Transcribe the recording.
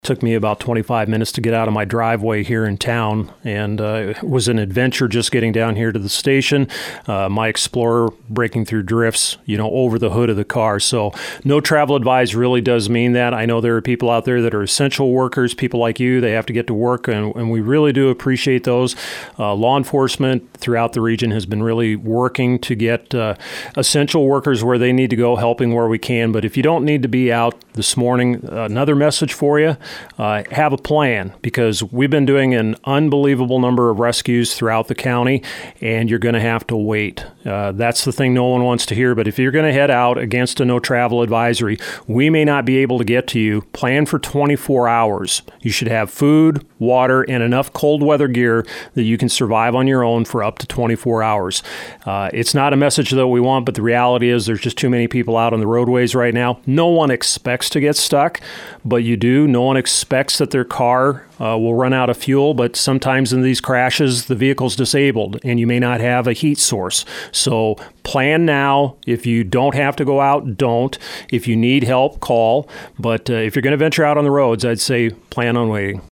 Took me about 25 minutes to get out of my driveway here in town, and it was an adventure just getting down here to the station. My Explorer breaking through drifts, over the hood of the car. So no travel advised really does mean that. I know there are people out there that are essential workers, people like you, they have to get to work, and we really do appreciate those. Law enforcement throughout the region has been really working to get essential workers where they need to go, helping where we can. But if you don't need to be out this morning, another message for you. Have a plan, because we've been doing an unbelievable number of rescues throughout the county, and you're going to have to wait. That's the thing no one wants to hear, but if you're going to head out against a no travel advisory, we may not be able to get to you. Plan for 24 hours. You should have food, water, and enough cold weather gear that you can survive on your own for up to 24 hours. It's not a message that we want, but the reality is there's just too many people out on the roadways right now. No one expects to get stuck, but you do. No one expects that their car will run out of fuel, but sometimes in these crashes, the vehicle's disabled and you may not have a heat source. So plan now. If you don't have to go out, don't. If you need help, call. But if you're going to venture out on the roads, I'd say plan on waiting.